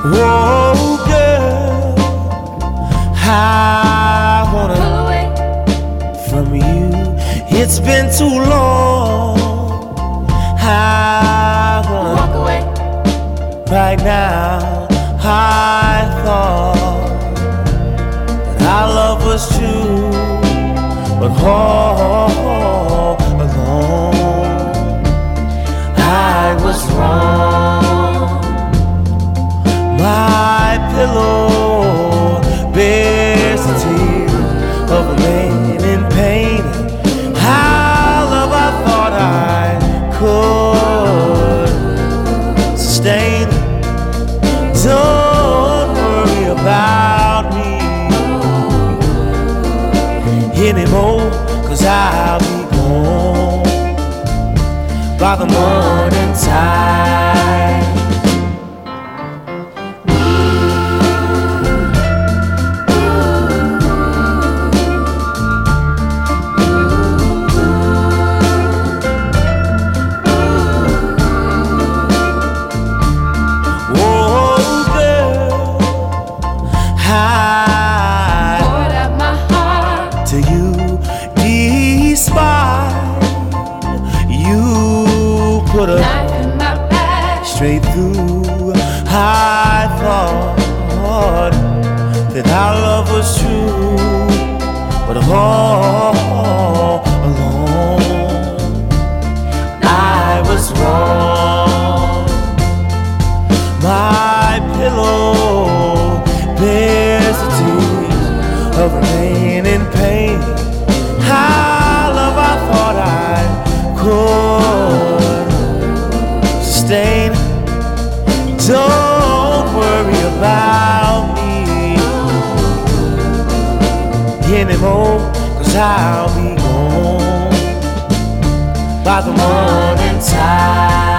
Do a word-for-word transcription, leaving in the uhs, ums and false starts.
Oh, girl, I wanna Pull away from you. It's been too long. I wanna walk away. right now. I thought that our love was true, but all along I was wrong. My pillow bears the tears of a man in pain. How love I thought I could sustain. Don't worry about me anymore, 'cause I'll be gone by the morning tide. Poured out my heart To you, despite you put a knife in my back. straight through. I thought that our love was true, but all along I was wrong. My pillow bears the tears of rain and pain. How love I thought I could sustain. Don't worry about me anymore, 'cause I'll be gone by the morning tide.